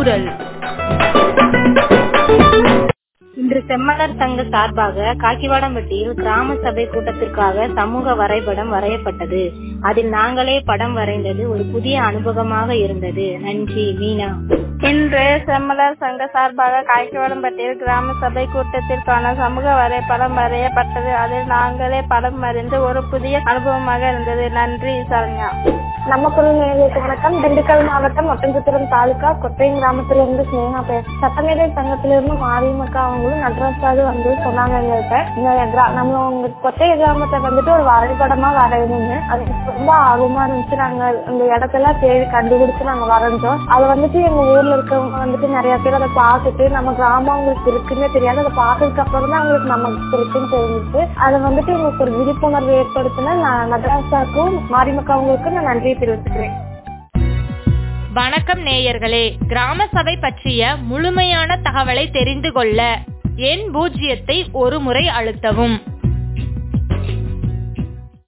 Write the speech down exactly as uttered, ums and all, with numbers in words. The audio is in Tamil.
குரல். இன்று செம்மலர் சங்க சார்பாக காக்கிவாடம்பட்டியில் கிராம சபை கூட்டத்திற்காக சமூக வரைபடம் வரையப்பட்டது. அதில் நாங்களே படம் வரைந்தது ஒரு புதிய அனுபவமாக இருந்தது. நன்றி. மீனா. இன்று செம்மலர் சங்க சார்பாக காக்கிவாடம்பட்டியில் கிராம சபை கூட்டத்திற்கான சமூக வரைபடம் வரையப்பட்டது. அதில் நாங்களே படம் வரைந்து ஒரு புதிய அனுபவமாக இருந்தது. நன்றி. சரண்யா. நம்ம குரல் நேயர்களுக்கு வணக்கம். திண்டுக்கல் மாவட்டம் ஒட்டன்சத்திரம் தாலுகா கொட்டையம் கிராமத்திலிருந்து ஸ்னேகா பேச சட்டமேதை சங்கத்திலிருந்து மாரியம்மக்கா அவங்களும் நடராஜாவது வந்து சொன்னாங்க. எங்கள்கிட்ட நம்ம உங்க கொட்டைய கிராமத்தை வந்துட்டு ஒரு வரைபடமா வரையணும்னு அது ரொம்ப ஆர்வமா இருந்துச்சு. நாங்க அந்த இடத்தெல்லாம் தேடி கண்டுபிடிச்சு நாங்க வரைஞ்சோம். அதை வந்துட்டு எங்க ஊர்ல இருக்கவங்க வந்துட்டு நிறைய பேர் அதை பார்த்துட்டு நம்ம கிராமம் அவங்களுக்கு இருக்குன்னே தெரியாது. அதை பார்த்ததுக்கு அப்புறம் தான் அவங்களுக்கு நமக்கு இருக்குன்னு தெரிஞ்சிச்சு. அதை வந்துட்டு உங்களுக்கு ஒரு விழிப்புணர்வு ஏற்படுத்தின நடராஜாவுக்கும் மாரியம்மக்கா அவங்களுக்கும் நான் நன்றி தெரிவிச்சுக்கிறேன். வணக்கம் நேயர்களே, கிராம சபை பற்றிய முழுமையான தகவலை தெரிந்து கொள்ள எண் பூஜ்ஜியத்தை ஒரு முறை அழுத்தவும்.